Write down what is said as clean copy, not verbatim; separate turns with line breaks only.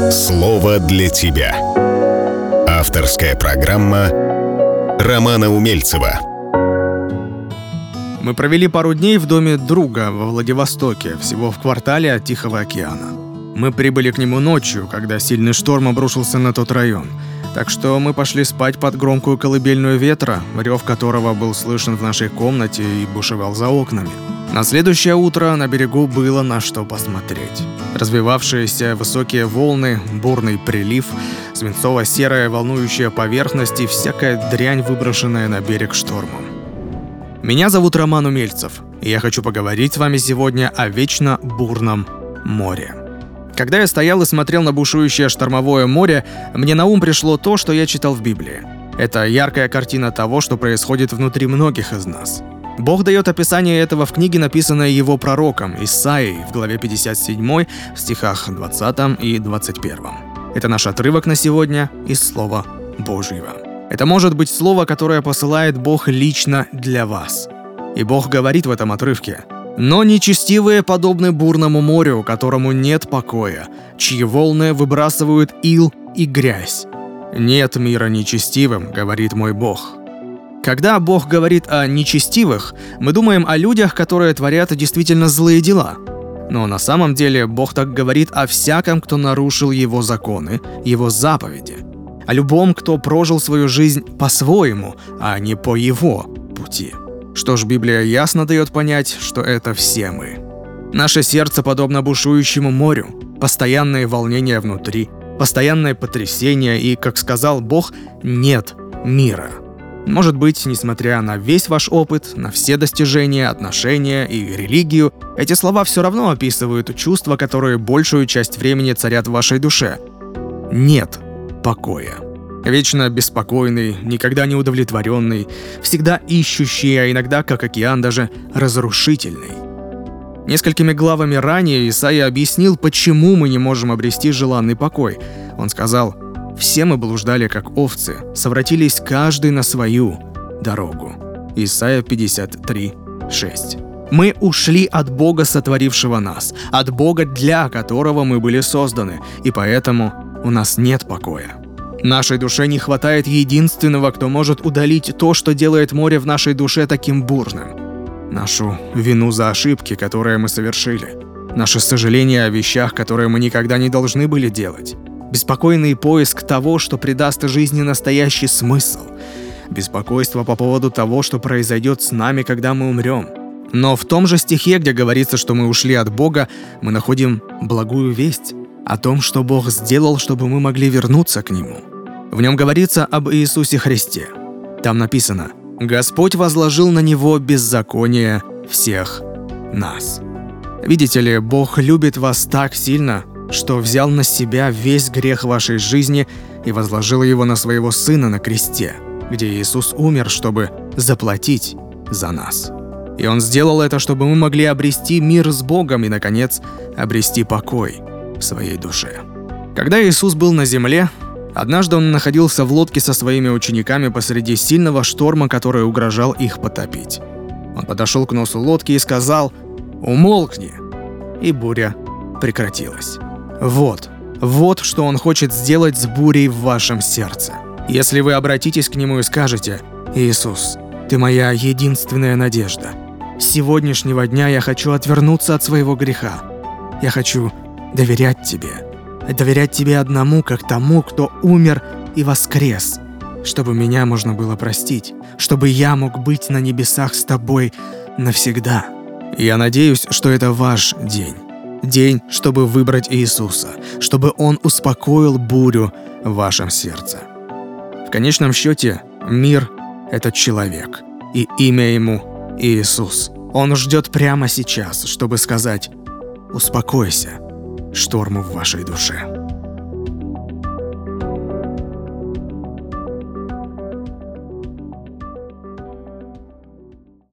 Слово для тебя. Авторская программа Романа Умельцева.
Мы провели пару дней в доме друга во Владивостоке, всего в квартале от Тихого океана. Мы прибыли к нему ночью, когда сильный шторм обрушился на тот район. Так что мы пошли спать под громкую колыбельную ветра, рев которого был слышен в нашей комнате и бушевал за окнами. На следующее утро на берегу было на что посмотреть. Развивавшиеся высокие волны, бурный прилив, свинцово-серая волнующая поверхность и всякая дрянь, выброшенная на берег штормом. Меня зовут Роман Умельцев, и я хочу поговорить с вами сегодня о вечно бурном море. Когда я стоял и смотрел на бушующее штормовое море, мне на ум пришло то, что я читал в Библии. Это яркая картина того, что происходит внутри многих из нас. Бог дает описание этого в книге, написанной его пророком Исаией в главе 57, в стихах 20 и 21. Это наш отрывок на сегодня из Слова Божьего. Это может быть слово, которое посылает Бог лично для вас. И Бог говорит в этом отрывке: «Но нечестивые подобны бурному морю, которому нет покоя, чьи волны выбрасывают ил и грязь. Нет мира нечестивым, говорит мой Бог». Когда Бог говорит о нечестивых, мы думаем о людях, которые творят действительно злые дела. Но на самом деле Бог так говорит о всяком, кто нарушил Его законы, Его заповеди. О любом, кто прожил свою жизнь по-своему, а не по Его пути. Что ж, Библия ясно дает понять, что это все мы. Наше сердце подобно бушующему морю, постоянные волнения внутри, постоянное потрясение и, как сказал Бог, нет мира. Может быть, несмотря на весь ваш опыт, на все достижения, отношения и религию, эти слова все равно описывают чувства, которые большую часть времени царят в вашей душе. Нет покоя. Вечно беспокойный, никогда не удовлетворенный, всегда ищущий, а иногда, как океан, даже разрушительный. Несколькими главами ранее Исаия объяснил, почему мы не можем обрести желанный покой. Он сказал: «Все мы блуждали, как овцы, совратились каждый на свою дорогу». Исайя 53:6. Мы ушли от Бога, сотворившего нас, от Бога, для которого мы были созданы, и поэтому у нас нет покоя. Нашей душе не хватает единственного, кто может удалить то, что делает море в нашей душе таким бурным. Нашу вину за ошибки, которые мы совершили. Наше сожаление о вещах, которые мы никогда не должны были делать. Беспокойный поиск того, что придаст жизни настоящий смысл. Беспокойство по поводу того, что произойдет с нами, когда мы умрем. Но в том же стихе, где говорится, что мы ушли от Бога, мы находим благую весть о том, что Бог сделал, чтобы мы могли вернуться к Нему. В нем говорится об Иисусе Христе. Там написано: «Господь возложил на Него беззаконие всех нас». Видите ли, Бог любит вас так сильно, что взял на себя весь грех вашей жизни и возложил его на своего Сына на кресте, где Иисус умер, чтобы заплатить за нас. И Он сделал это, чтобы мы могли обрести мир с Богом и, наконец, обрести покой в своей душе. Когда Иисус был на земле, однажды Он находился в лодке со своими учениками посреди сильного шторма, который угрожал их потопить. Он подошел к носу лодки и сказал: «Умолкни!» И буря прекратилась. Вот что Он хочет сделать с бурей в вашем сердце. Если вы обратитесь к Нему и скажете: «Иисус, Ты моя единственная надежда. С сегодняшнего дня я хочу отвернуться от своего греха. Я хочу доверять Тебе одному, как тому, кто умер и воскрес, чтобы меня можно было простить, чтобы я мог быть на небесах с Тобой навсегда». Я надеюсь, что это ваш день. День, чтобы выбрать Иисуса, чтобы Он успокоил бурю в вашем сердце. В конечном счете, мир — это человек, и имя Ему — Иисус. Он ждет прямо сейчас, чтобы сказать: «Успокойся» шторму в вашей душе.